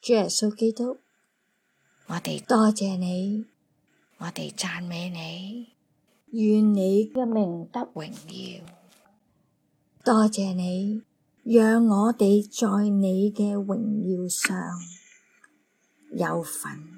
主耶穌基督，我哋多謝你，我哋讚美你，願你嘅名得榮耀。多謝你，讓我哋在你嘅榮耀上有份。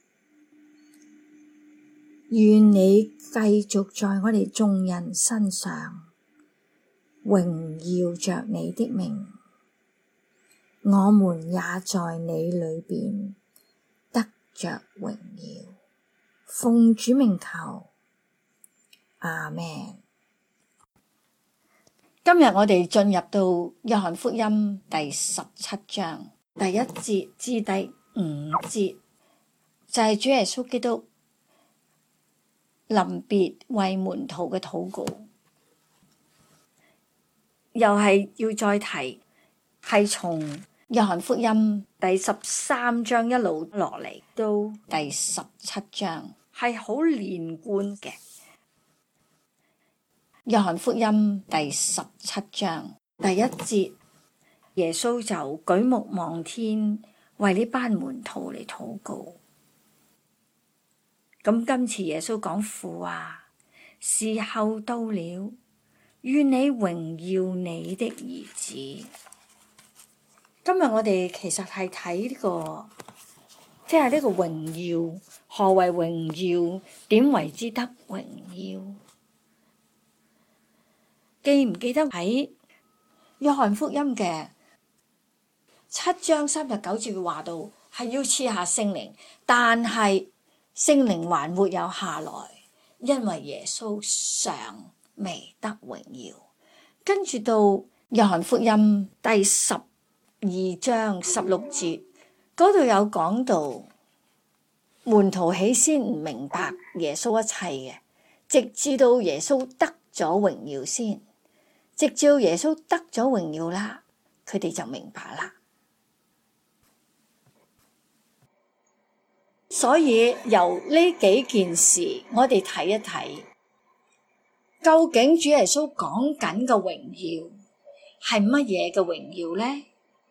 願你繼續在我哋眾人身上榮耀着你的名，我們也在你裏邊得着榮耀。奉主名求，阿們。今日我哋進入到約翰福音第17章第1節至第5節，就係主耶穌基督臨別為門徒嘅禱告，又係要再提，係從約翰福音第13章一路落嚟到第17章，係好連貫嘅。約翰福音第17章第1節，耶穌就舉目望天，為呢班門徒嚟禱告。咁今次耶穌講，父啊，時候到了，願你榮耀你的兒子。今日我哋其實係睇呢個，即係呢個榮耀，何為榮耀？點為之得榮耀？記唔記得喺約翰福音嘅7章39節話到，係要賜下聖靈，但係聖靈還沒有下來，因為耶穌尚未得榮耀。跟住到約翰福音第12章16節嗰度有講到，門徒起先唔明白耶穌一切嘅，直至到耶穌得咗榮耀先，直至耶穌得咗榮耀啦，佢哋就明白啦。所以由呢幾件事，我哋睇一睇，究竟主耶穌講緊嘅榮耀係乜嘢嘅榮耀呢？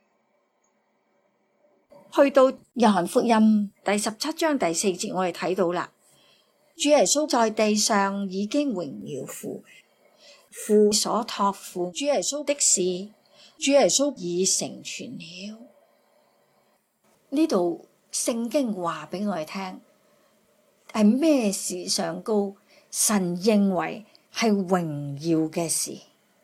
去到約翰福音第17章第4節，我哋睇到啦，主耶穌在地上已經榮耀父，父所託付主耶穌的事，主耶穌已成全了。呢度聖經話俾我哋聽，係咩事上高？神認為係榮耀嘅事，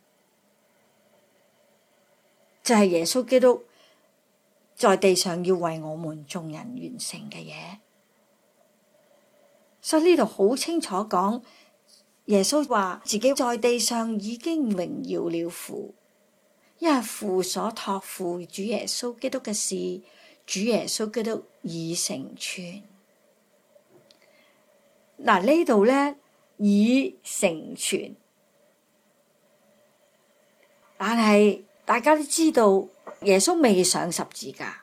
就係耶穌基督在地上要為我們眾人完成嘅嘢。所以呢度好清楚講，耶穌話自己在地上已經榮耀了父，因為父所託付主耶穌基督嘅事，主耶穌基督已成全。嗱，呢度咧已成全，但係大家都知道耶穌未上十字架，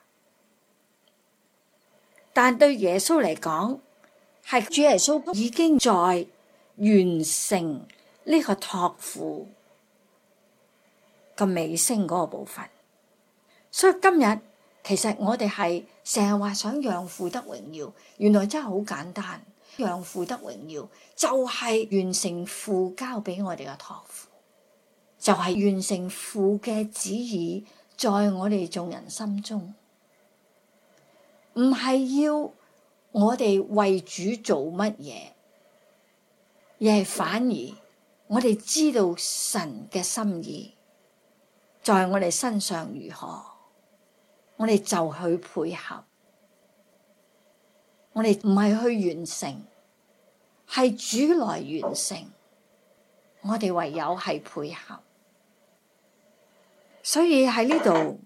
但對耶穌嚟講，係主耶穌已經在完成呢個託付嘅尾聲嗰個部分。所以今日其實我哋係成日話想讓父得榮耀，原來真係好簡單。讓父得榮耀就係完成父交俾我哋嘅託付，就係完成父嘅旨意在我哋眾人心中，唔係要我哋為主做乜嘢，而係反而我哋知道神嘅心意在我哋身上如何，我哋就去配合。我哋唔係去完成，係主來完成，我哋唯有係配合。所以喺呢度，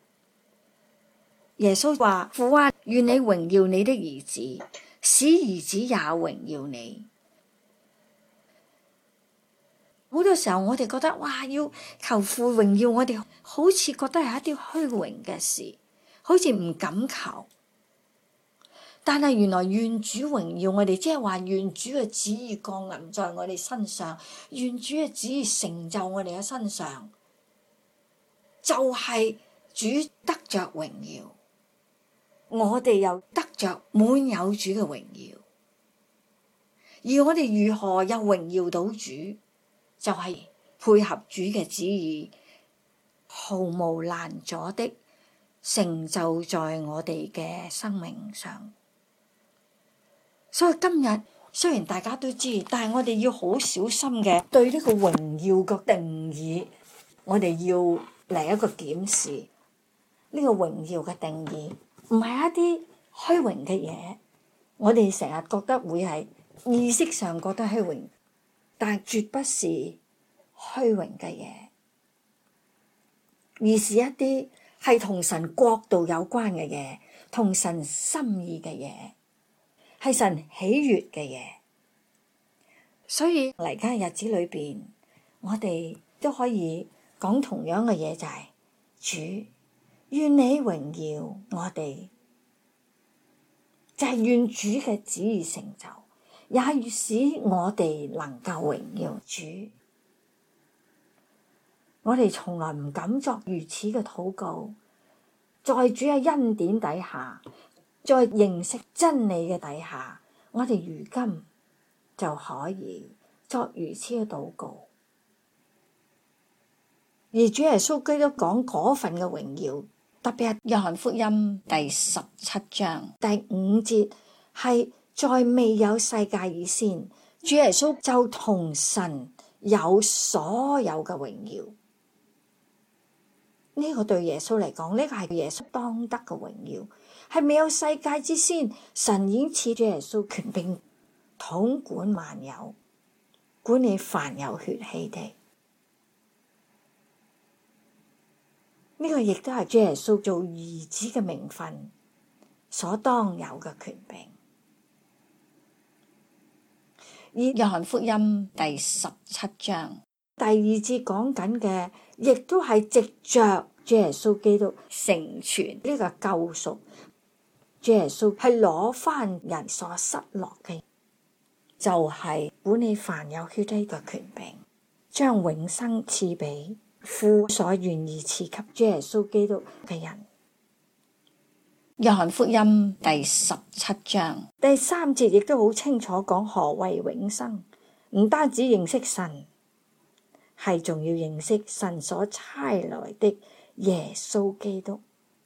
耶穌話：父啊，願你榮耀你的兒子，使兒子也榮耀你。好多時候我哋覺得，哇，要求父榮耀我哋，好似覺得係一啲虛榮嘅事，好似唔敢求。但係原來願主榮耀我哋，即係話願主嘅旨意降臨在我哋身上，願主嘅旨意成就我哋嘅身上，就係主得着榮耀。 我哋又得着滿有主嘅榮耀。而我哋如何又榮耀到主，就係配合主嘅旨意，毫無攔阻的成就在我哋嘅生命上。所以今日雖然大家都知，但係我哋要好小心嘅對呢個榮耀嘅定義，我哋要嚟一個檢視。呢個榮耀嘅定義唔係一啲虛榮嘅嘢，我哋成日覺得會係意識上覺得虛榮，但係絕不是虛榮嘅嘢，而是一啲係同神國度有關嘅嘢，同神心意嘅嘢，係神喜悅嘅嘢。所以嚟緊日子裏邊，我哋都可以講同樣嘅嘢，就係主，願你榮耀我哋，就係願主嘅旨意成就，也使我哋能夠榮耀主。我哋從來唔敢作如此嘅禱告，在主嘅恩典底下，在認識真理嘅底下，我哋如今就可以作如此嘅禱告。而主耶穌基督講嗰份嘅榮耀，特別係約翰福音第17章第5節，係在未有世界以先，主耶穌就同神有所有嘅榮耀。呢個對耶穌嚟講，呢個係耶穌當得嘅榮耀，係未有世界之先，神已經賜咗耶穌權柄統管萬有，管理凡有血氣的。呢個亦都係主耶穌做兒子嘅名分所當有嘅權柄。以約翰福音第17章第2節講緊嘅，亦都係藉着主耶穌基督成全呢個救贖。主耶穌係攞翻人所失落嘅，就係管理凡有血氣嘅權柄，將永生賜俾父所願意賜給主耶穌基督嘅人。約翰福音第17章第3節亦都好清楚講何謂永生，唔單止認識神，係仲要認識神所差來的耶穌基督。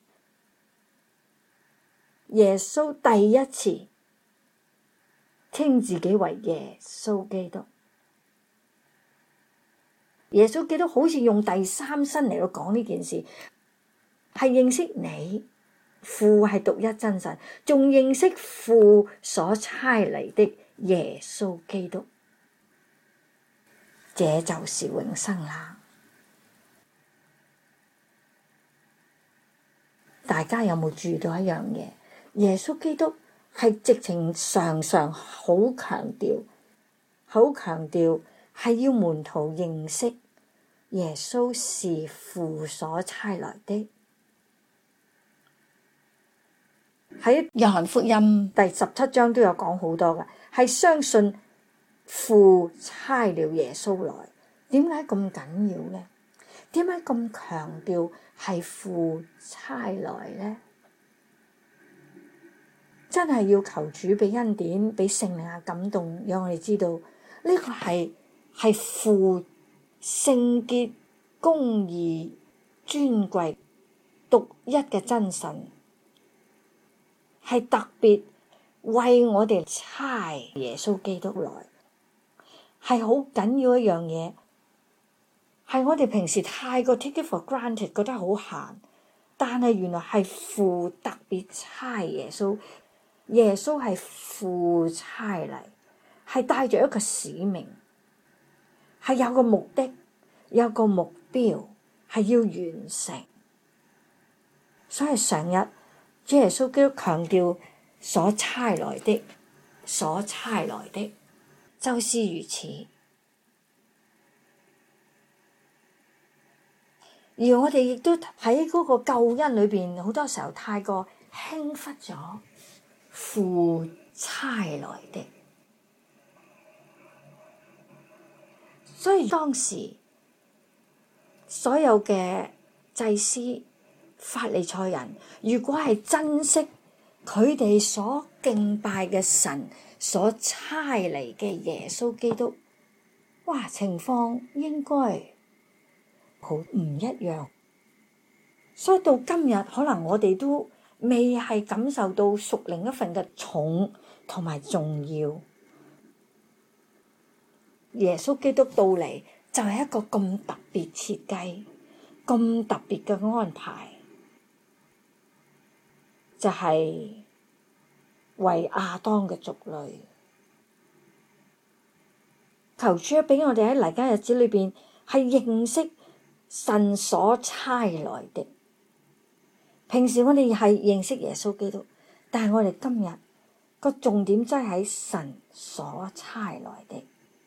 耶穌第一次稱自己為耶穌基督。耶穌基督好似用第三身嚟到講呢件事，係認識你父係獨一真神，仲認識父所差嚟的耶穌基督，這就是永生啦。大家有冇注意到一樣嘢？耶穌基督係直情常常好強調係要門徒認識耶穌是父所差來的。喺約翰福音第17章都有講好多嘅，係相信父差了耶穌來。點解咁緊要呢？點解咁強調係父差來呢？真係要求主俾恩典，俾聖靈嘅感動，讓我哋知道呢個係父聖潔、公義、尊貴、獨一嘅真神，係特別為我哋差耶穌基督來，係好緊要一樣嘢，係我哋平時太過 take it for granted，覺得好閒，但係原來係父特別差耶穌。耶穌係父差嚟，係帶着一個使命，係有個目的，有個目標，係要完成。所以成日主耶穌基督強調所差來的，所差來的，就是如此。而我哋亦都喺嗰個救恩裏邊，好多時候太過輕忽咗父差來的，所以當時所有嘅祭司、法利賽人，如果係珍惜佢哋所敬拜嘅神所差嚟嘅耶穌基督，哇，情況應該好唔一樣。所以到今日，可能我哋都未係感受到屬靈一份嘅重同埋重要。耶穌基督到嚟就係一個咁特別設計、咁特別嘅安排，就係為亞當嘅族類。求主俾我哋喺嚟緊日子裏邊係認識神所差來的。平時我哋係認識耶穌基督，但係我哋今日個重點真係喺神所差來的。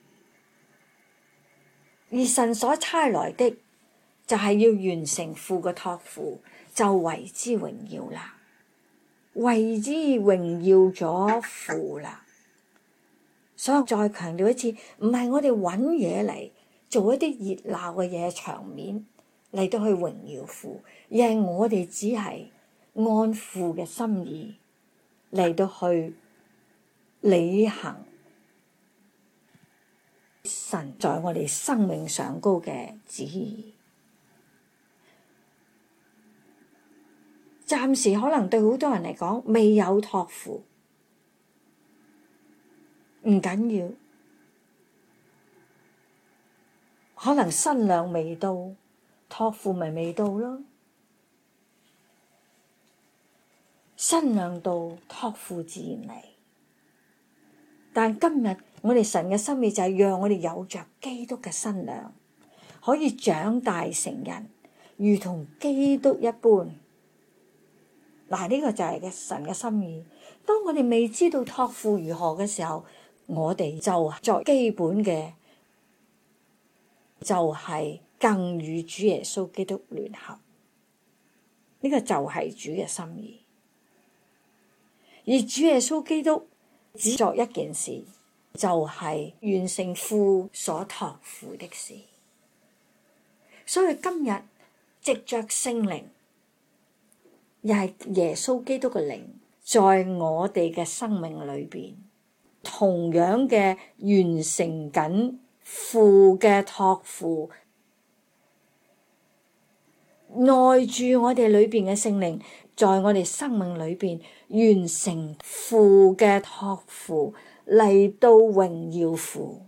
而神所差來的就係要完成父嘅託付，就為之榮耀啦，為之榮耀咗父啦。所以再強調一次，唔係我哋揾嘢嚟做一啲熱鬧嘅嘢場面嚟到去榮耀父，而係我哋只係按父嘅心意嚟到去履行神在我哋生命上高嘅旨意。暫時可能對好多人嚟講未有託付，唔緊要，可能新娘未到，託付咪未到咯。新娘到，託付自然嚟。但今日我哋神嘅心意就係讓我哋有着基督嘅新娘，可以長大成人，如同基督一般。嗱，呢個就係神嘅心意。當我哋未知道託付如何嘅時候，我哋就作基本嘅，就係更與主耶穌基督聯合。呢個就係主嘅心意。而主耶穌基督只作一件事，就係完成父所託付的事。所以今日藉着聖靈，又係耶穌基督嘅靈，在我哋嘅生命裏邊，同樣嘅完成緊父嘅託付，內住我哋裏邊嘅聖靈，在我哋生命裏邊完成父嘅託付，嚟到榮耀父，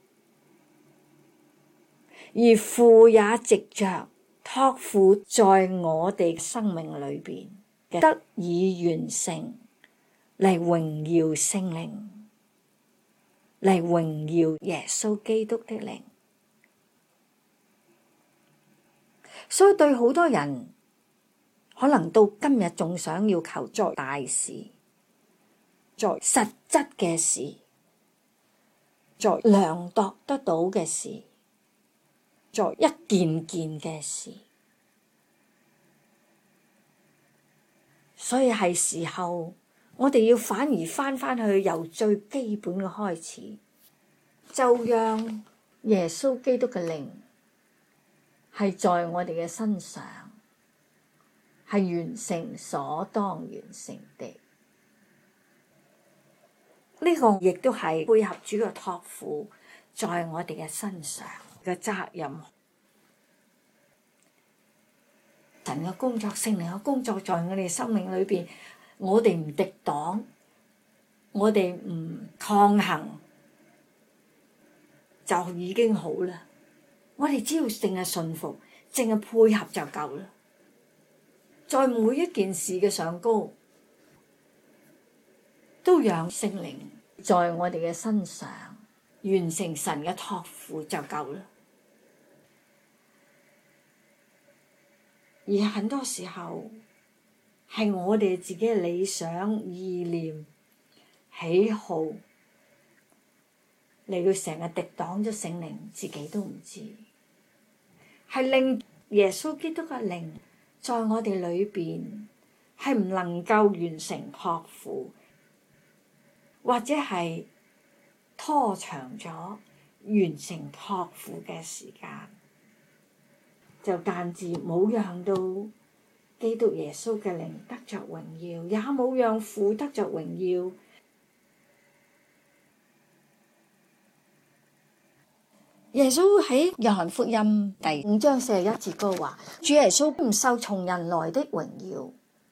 而父也藉着託付在我哋生命裏邊得以完成，嚟榮耀聖靈，嚟榮耀耶穌基督的靈。所以對好多人，可能到今日仲想要求做大事，做實質嘅事，做量度得到嘅事，做一件件嘅事。所以係時候，我哋要反而返去由最基本嘅開始，就讓耶穌基督嘅靈係在我哋嘅身上，係完成所當完成的。呢個亦都係配合主嘅託付，在我哋嘅身上嘅責任。神嘅工作，聖靈嘅工作，在我哋生命裏邊，我哋唔敵擋，我哋唔抗衡，就已經好啦。我哋只要淨係順服，淨係配合就夠啦。在每一件事嘅上高，都讓聖靈在我哋嘅身上完成神嘅託付就夠啦。而很多時候係我哋自己嘅理想、意念、喜好嚟到成日敵擋咗聖靈，自己都唔知，係令耶穌基督嘅靈在我哋裏邊係唔能夠完成託付，或者係拖長咗完成託付嘅時間，就間接冇讓到基督耶穌嘅靈得着榮耀，也冇讓父得着榮耀。耶穌喺約翰福音第5章41節嗰度話：主耶穌唔受從人來的榮耀。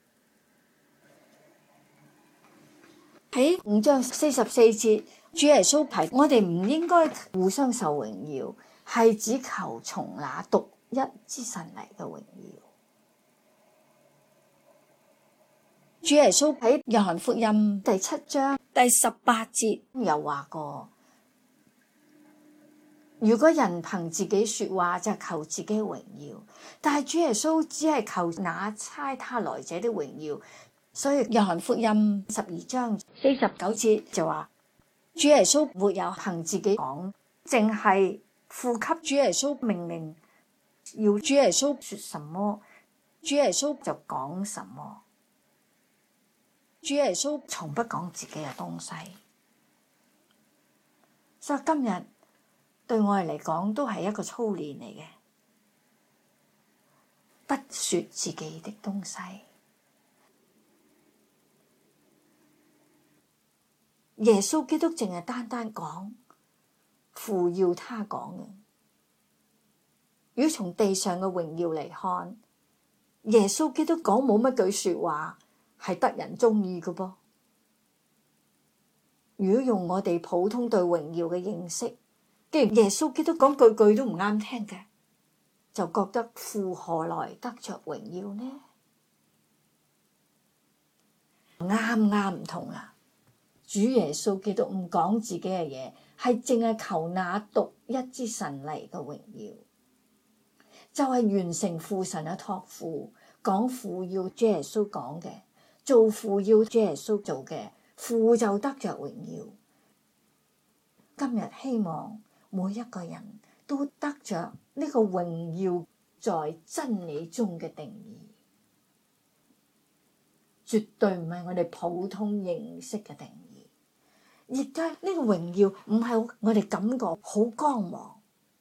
喺5章44節，主耶穌提我哋唔應該互相受榮耀，係只求從那獨一之神嚟嘅榮耀。主耶穌喺約翰福音第7章第18節又話過：如果人憑自己說話，就求自己榮耀，但係主耶穌只係求那差他來者的榮耀。所以約翰福音12章49節就話：主耶穌沒有憑自己講，淨係父給主耶穌命令，要主耶穌說什麼，主耶穌就講什麼。主耶穌從不講自己嘅東西，所以今日對我哋嚟講都係一個操練嚟嘅，不說自己的東西。耶穌基督淨係單單講父要他講嘅。如果從地上嘅榮耀嚟看，耶穌基督講冇乜句說話係得人中意嘅噃。如果用我哋普通對榮耀嘅認識，既然耶穌基督講句句都唔啱聽嘅，就覺得父何來得着榮耀呢？啱唔同啦。主耶穌基督唔講自己嘅嘢，係淨係求那獨一之神嚟嘅榮耀，就係完成父神嘅託付，講父要主耶穌講嘅，做父要主耶穌做嘅，父就得着榮耀。今日希望每一個人都得着呢個榮耀在真理中嘅定義，絕對唔係我哋普通認識嘅定義。亦都係呢個榮耀唔係我哋感覺好光芒，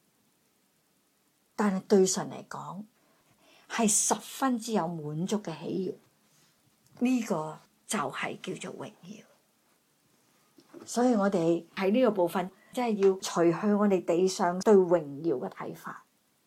但係對神嚟講係十分之有滿足嘅喜悅。呢個就係叫做榮耀。所以我哋喺呢個部分真係要除去我哋地上對榮耀嘅睇法，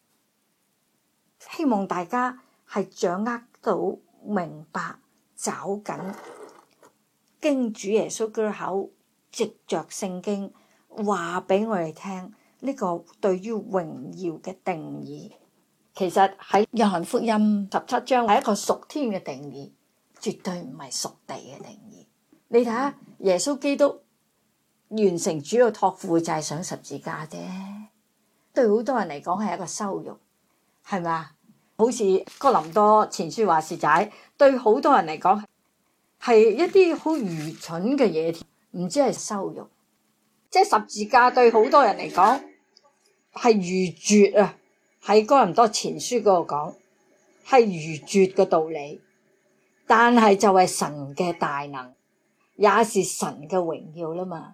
希望大家係掌握到明白找緊經主耶穌嘅口，藉着聖經話俾我哋聽呢個對於榮耀嘅定義。其實喺約翰福音17章係一個屬天嘅定義，絕對唔係屬地嘅定義。你睇下耶穌基督完成主要託付就係上十字架啫，對好多人嚟講係一個羞辱，係咪？好似哥林多前書話事仔，對好多人嚟講係一啲好愚蠢嘅嘢，唔知係羞辱。即係十字架對好多人嚟講係愚拙啊！喺哥林多前書嗰度講係愚拙嘅道理，但係就係神嘅大能，也是神嘅榮耀啦嘛。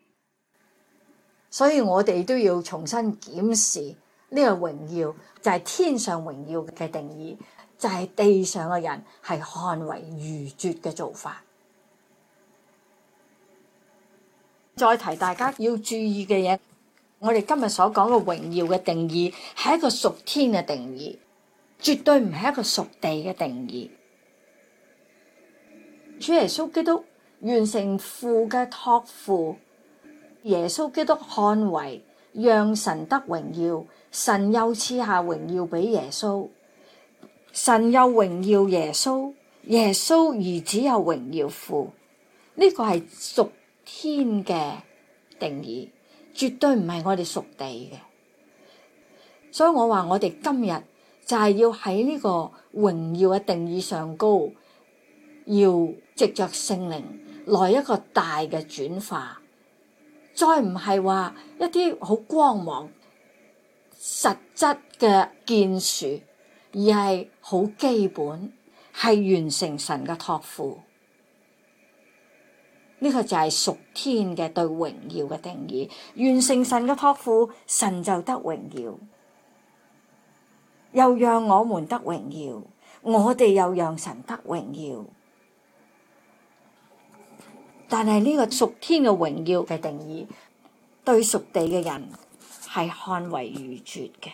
所以我哋都要重新檢視呢個榮耀，就係天上榮耀嘅定義，就係地上嘅人係看為愚拙嘅做法。再提大家要注意嘅嘢，我哋今日所講嘅榮耀嘅定義係一個屬天嘅定義，絕對唔係一個屬地嘅定義。主耶穌基督完成父嘅託付，耶穌基督看為讓神得榮耀，神又賜下榮耀俾耶穌，神又榮耀耶穌，耶穌兒子又榮耀父。呢個係屬天嘅定義，絕對唔係我哋屬地嘅。所以我話我哋今日就係要喺呢個榮耀嘅定義上高，要藉着聖靈來一個大嘅轉化，再唔係話一啲好光芒實質嘅建樹，而係好基本，係完成神嘅託付。呢個就係屬天嘅對榮耀嘅定義，完成神嘅託付，神就得榮耀，又讓我們得榮耀， 我哋又讓神得榮耀。但係呢個屬天嘅榮耀嘅定義，對屬地嘅人係看為愚拙嘅。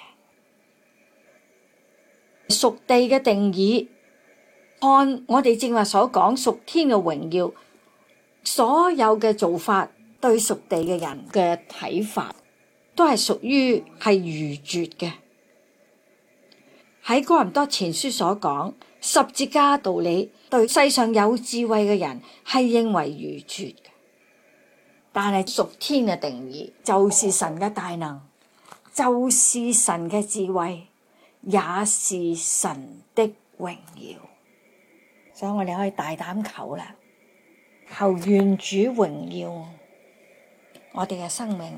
屬地嘅定義，按我哋正話所講屬天嘅榮耀，所有嘅做法對屬地嘅人嘅睇法，都係屬於係愚拙嘅。喺哥林多前書所講，十字架道理對世上有智慧嘅人係認為愚拙嘅，但係屬天嘅定義就是神嘅大能，就是神嘅智慧，也是神的榮耀。所以我哋可以大膽求啦，求願主榮耀我哋嘅生命，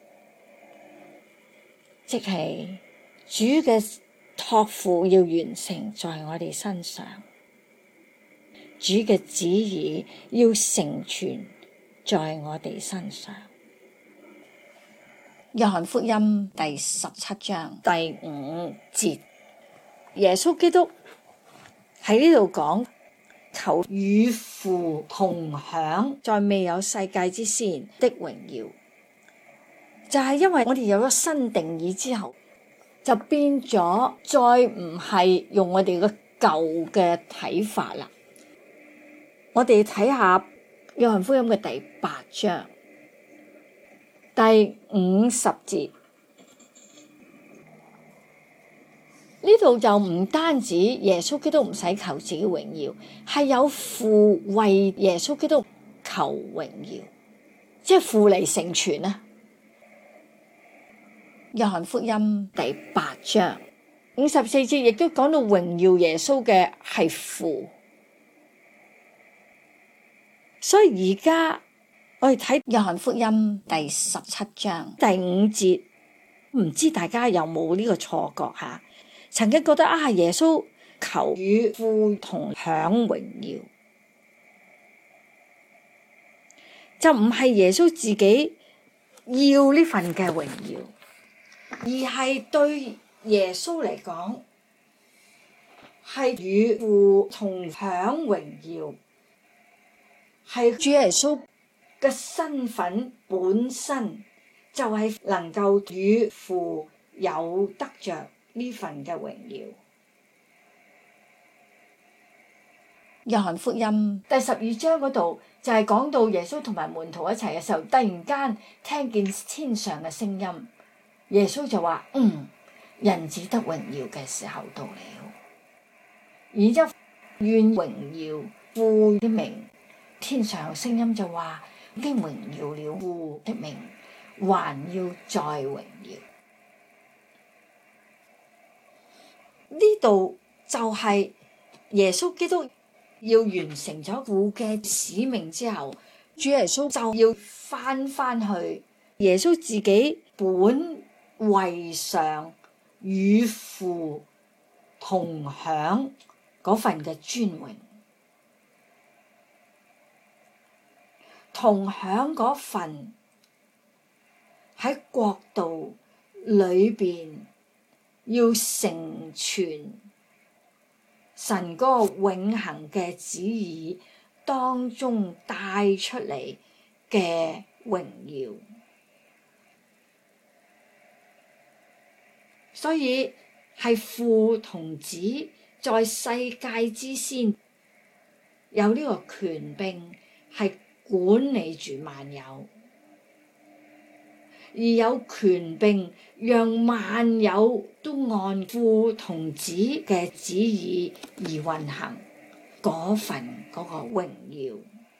即係主嘅託付要完成在我哋身上，主嘅旨意要成全在我哋身上。約翰福音第17章第5節，耶穌基督喺呢度講，求與父同享在未有世界之先的榮耀，就係因為我哋有咗新定義之後，就變咗再唔係用我哋嘅舊嘅睇法啦。我哋睇下約翰福音嘅第8章第50節，呢度就唔單止耶穌基督唔使求自己榮耀，係有父為耶穌基督求榮耀，即係父嚟成全啊。約翰福音第8章54節亦都講到榮耀耶穌嘅係父，所以而家我哋睇約翰福音第17章第5節，唔知大家有冇呢個錯覺吓？曾經覺得耶穌求與父同享榮耀，就唔係耶穌自己要呢份嘅榮耀，而係對耶穌嚟講係與父同享榮耀，係主耶穌嘅身份本身就係能夠與父有得着呢份嘅榮耀。約翰福音第12章嗰度就係講到耶穌同埋門徒一齊嘅時候，突然間聽見天上嘅聲音，耶穌就話：人子得榮耀嘅時候到了。然之後願榮耀父的名，天上有聲音就話：已經榮耀了父的名，還要再榮耀。呢度就係耶穌基督要完成咗父嘅使命之後，主耶穌就要翻去耶穌自己本位上與父同享嗰份嘅尊榮，同享嗰份喺國度裏邊要成全神嗰個永恆嘅旨意當中帶出嚟嘅榮耀。所以係父同子在世界之先有呢個權柄，係管理住萬有，而有權柄讓萬有都按父同子嘅旨意而運行嗰份嗰個榮耀。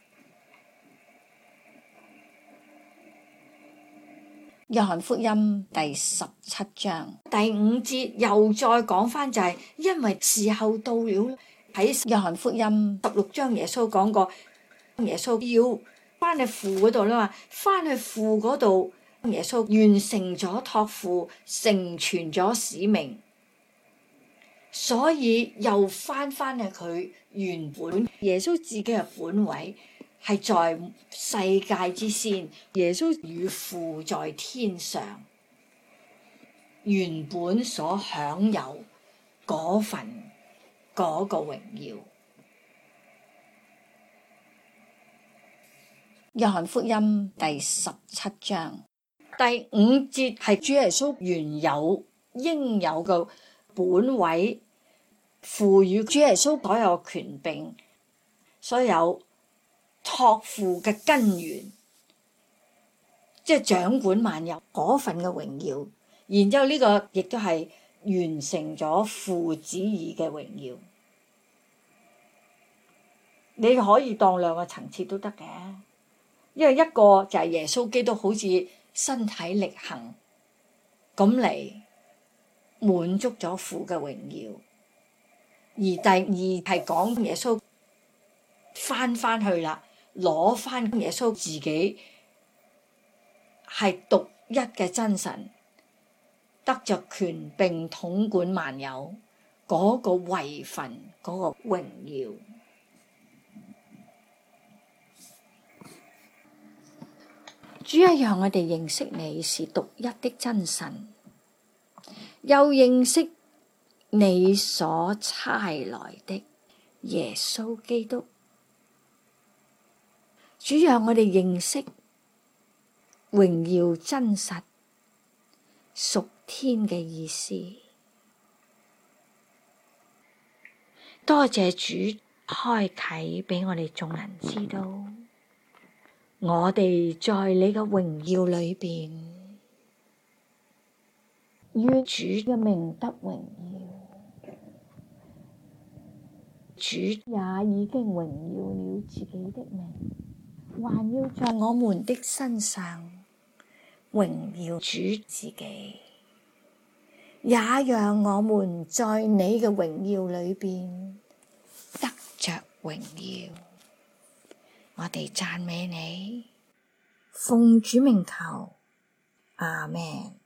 約翰福音第17章第5節又再講返，就係因為時候到了。喺約翰福音16章耶穌講過，耶穌要返去父嗰度啦嘛，返去父嗰度，耶穌完成咗託付，成全咗使命，所以又返去佢原本耶穌自己嘅本位。係在世界之先，耶穌與父在天上原本所享有嗰份嗰個榮耀。約翰福音第17章第5節係主耶穌原有應有嘅本位，賦予主耶穌所有權柄，所有託付嘅根源，即係掌管萬有嗰份嘅榮耀。然之後呢個亦都係完成咗父旨意嘅榮耀。你可以當兩個層次都得嘅，因為一個就係耶穌基督好似身體力行咁嚟滿足咗父嘅榮耀，而第二係講耶穌翻去啦，攞翻耶穌自己係獨一嘅真神，得着權柄統管萬有嗰個位份，嗰個榮耀。主啊，讓我哋認識你是獨一的真神，又認識你所差來的耶穌基督。主，讓我哋認識榮耀真實屬天嘅意思。多謝主開啟俾我哋眾人知道，我哋在你嘅榮耀裏邊，願主嘅名得榮耀。主也已經榮耀了自己的名，還要在我們的身上榮耀主自己，也讓我們在你嘅榮耀裏邊得着榮耀。我哋讚美你，奉主名求，阿們。